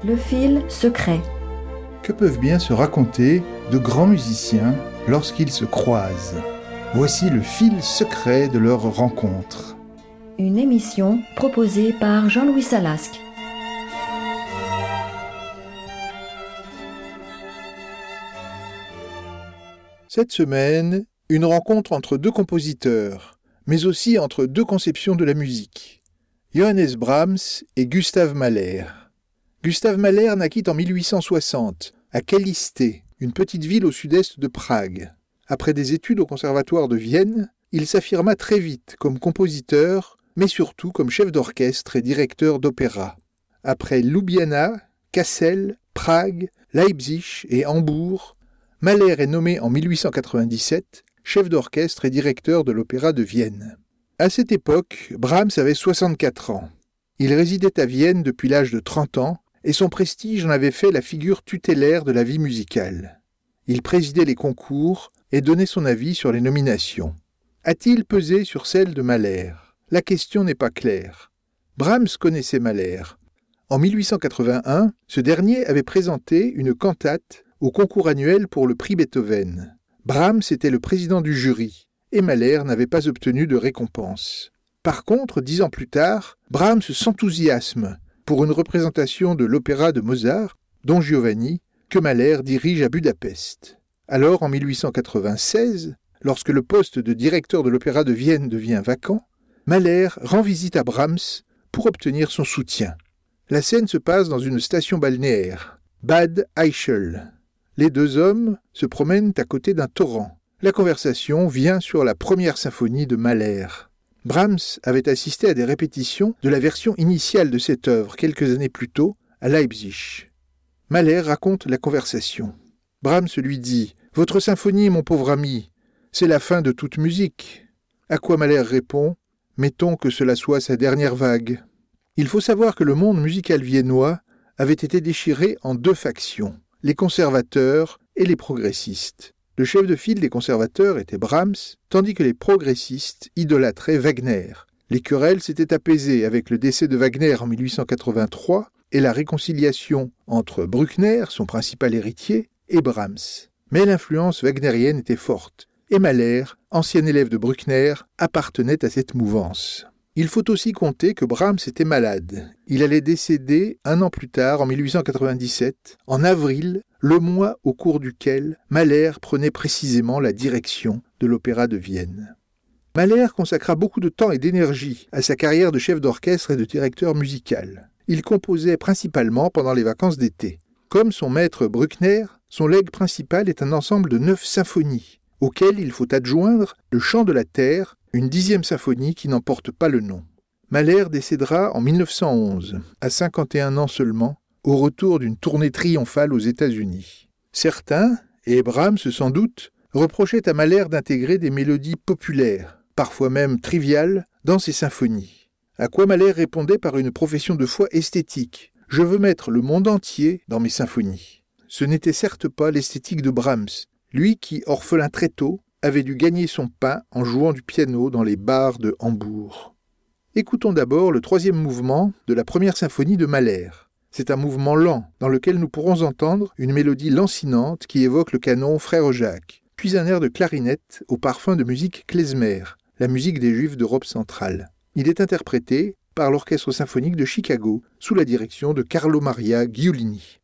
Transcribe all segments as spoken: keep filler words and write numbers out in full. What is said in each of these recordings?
Le fil secret. Que peuvent bien se raconter de grands musiciens lorsqu'ils se croisent? Voici le fil secret de leur rencontre. Une émission proposée par Jean-Louis Salasque. Cette semaine, une rencontre entre deux compositeurs, mais aussi entre deux conceptions de la musique. Johannes Brahms et Gustav Mahler. Gustav Mahler naquit en mille huit cent soixante, à Kaliszté, une petite ville au sud-est de Prague. Après des études au conservatoire de Vienne, il s'affirma très vite comme compositeur, mais surtout comme chef d'orchestre et directeur d'opéra. Après Ljubljana, Kassel, Prague, Leipzig et Hambourg, Mahler est nommé en mille huit cent quatre-vingt-dix-sept chef d'orchestre et directeur de l'Opéra de Vienne. À cette époque, Brahms avait soixante-quatre ans. Il résidait à Vienne depuis l'âge de trente ans et son prestige en avait fait la figure tutélaire de la vie musicale. Il présidait les concours et donnait son avis sur les nominations. A-t-il pesé sur celle de Mahler? La question n'est pas claire. Brahms connaissait Mahler. En mille huit cent quatre-vingt-un, ce dernier avait présenté une cantate au concours annuel pour le prix Beethoven. Brahms était le président du jury, et Mahler n'avait pas obtenu de récompense. Par contre, dix ans plus tard, Brahms s'enthousiasme pour une représentation de l'opéra de Mozart, Don Giovanni, que Mahler dirige à Budapest. Alors, en mille huit cent quatre-vingt-seize, lorsque le poste de directeur de l'opéra de Vienne devient vacant, Mahler rend visite à Brahms pour obtenir son soutien. La scène se passe dans une station balnéaire, Bad Ischl. Les deux hommes se promènent à côté d'un torrent. La conversation vient sur la première symphonie de Mahler. Brahms avait assisté à des répétitions de la version initiale de cette œuvre quelques années plus tôt à Leipzig. Mahler raconte la conversation. Brahms lui dit « Votre symphonie, mon pauvre ami, c'est la fin de toute musique. » À quoi Mahler répond « Mettons que cela soit sa dernière vague. » Il faut savoir que le monde musical viennois avait été déchiré en deux factions, les conservateurs et les progressistes. Le chef de file des conservateurs était Brahms, tandis que les progressistes idolâtraient Wagner. Les querelles s'étaient apaisées avec le décès de Wagner en mille huit cent quatre-vingt-trois et la réconciliation entre Bruckner, son principal héritier, et Brahms. Mais l'influence wagnérienne était forte, et Mahler, ancien élève de Bruckner, appartenait à cette mouvance. Il faut aussi compter que Brahms était malade. Il allait décéder un an plus tard, en mille huit cent quatre-vingt-dix-sept, en avril, le mois au cours duquel Mahler prenait précisément la direction de l'Opéra de Vienne. Mahler consacra beaucoup de temps et d'énergie à sa carrière de chef d'orchestre et de directeur musical. Il composait principalement pendant les vacances d'été. Comme son maître Bruckner, son legs principal est un ensemble de neuf symphonies, auxquelles il faut adjoindre le Chant de la Terre, une dixième symphonie qui n'en porte pas le nom. Mahler décédera en mille neuf cent onze, à cinquante et un ans seulement, au retour d'une tournée triomphale aux États-Unis. Certains, et Brahms sans doute, reprochaient à Mahler d'intégrer des mélodies populaires, parfois même triviales, dans ses symphonies. À quoi Mahler répondait par une profession de foi esthétique. « Je veux mettre le monde entier dans mes symphonies. » Ce n'était certes pas l'esthétique de Brahms, lui qui, orphelin très tôt, avait dû gagner son pain en jouant du piano dans les bars de Hambourg. Écoutons d'abord le troisième mouvement de la première symphonie de Mahler. C'est un mouvement lent, dans lequel nous pourrons entendre une mélodie lancinante qui évoque le canon Frère Jacques, puis un air de clarinette au parfum de musique klezmer, la musique des Juifs d'Europe centrale. Il est interprété par l'Orchestre symphonique de Chicago, sous la direction de Carlo Maria Giulini.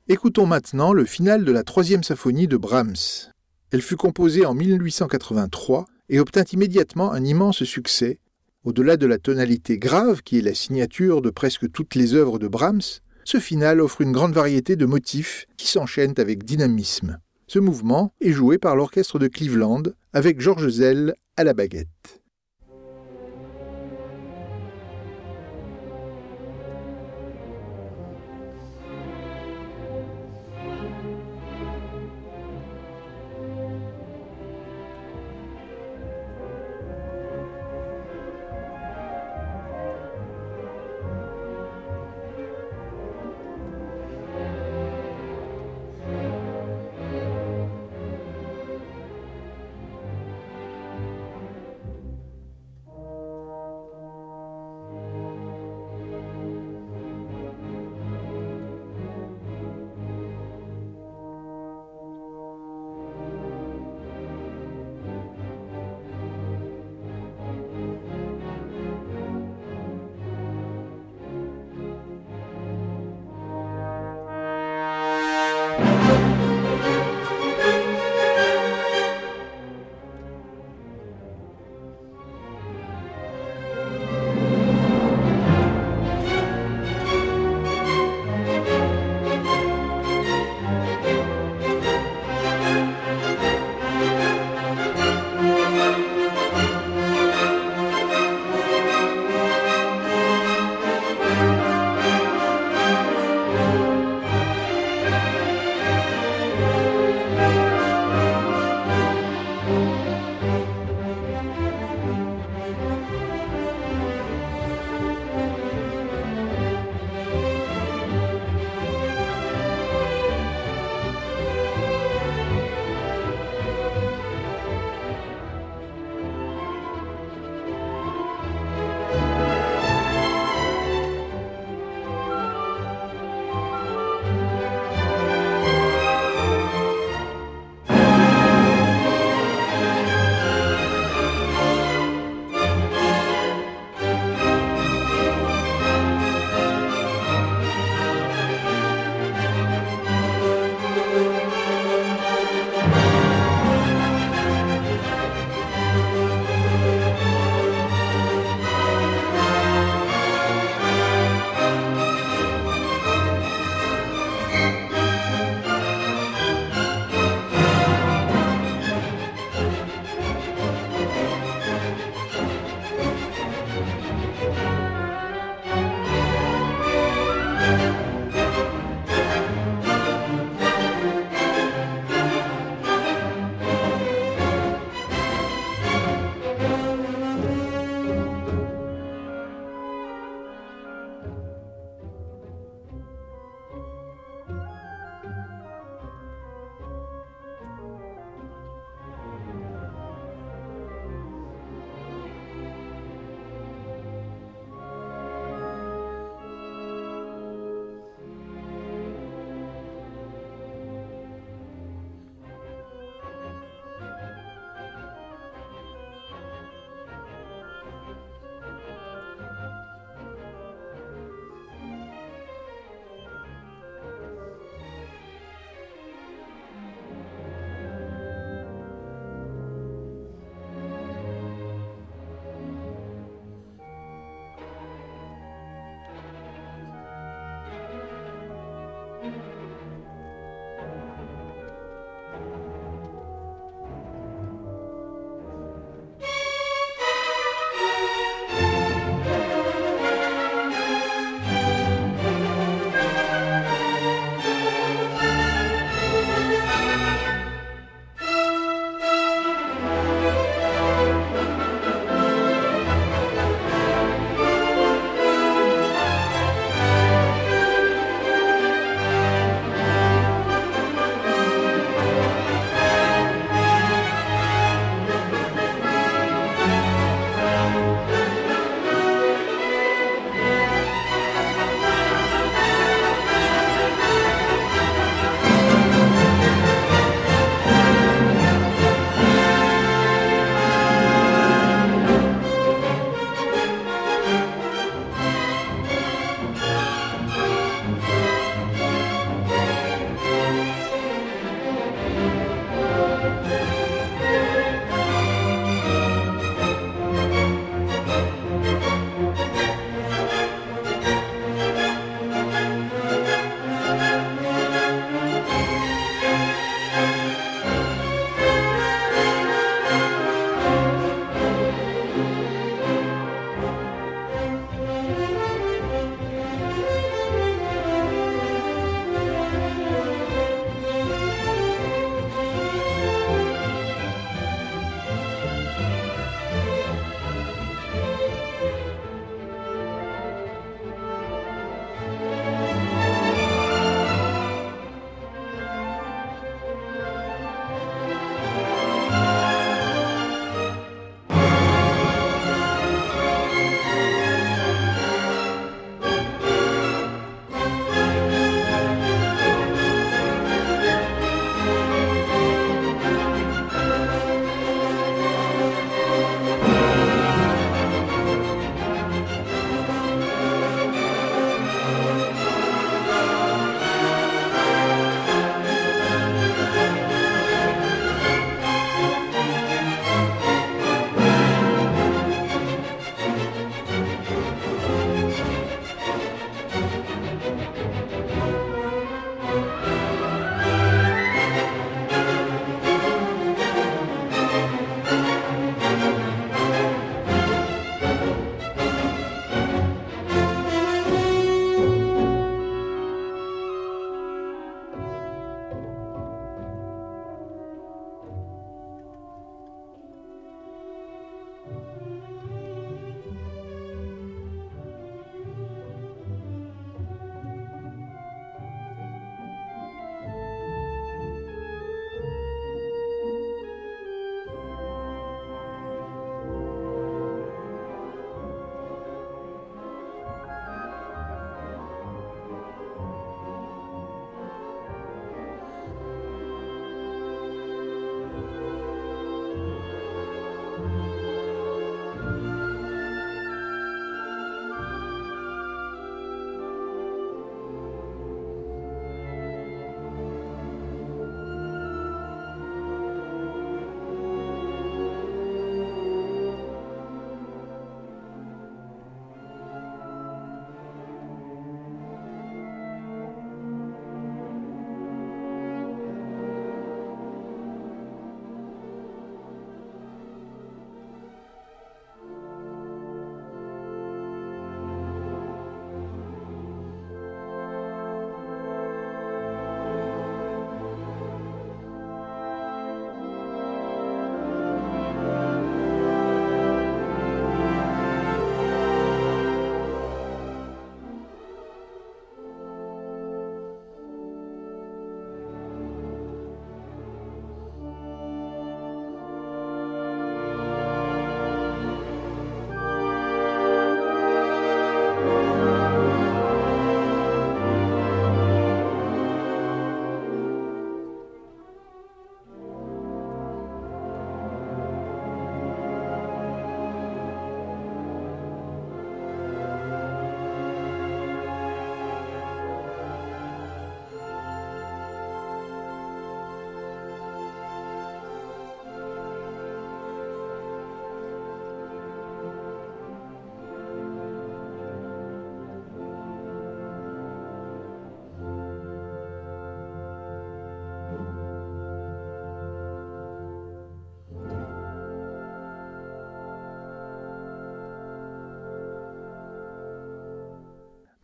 Écoutons maintenant le final de la troisième symphonie de Brahms. Elle fut composée en mille huit cent quatre-vingt-trois et obtint immédiatement un immense succès. Au-delà de la tonalité grave qui est la signature de presque toutes les œuvres de Brahms, ce final offre une grande variété de motifs qui s'enchaînent avec dynamisme. Ce mouvement est joué par l'orchestre de Cleveland avec George Szell à la baguette.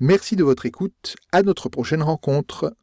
Merci de votre écoute, à notre prochaine rencontre.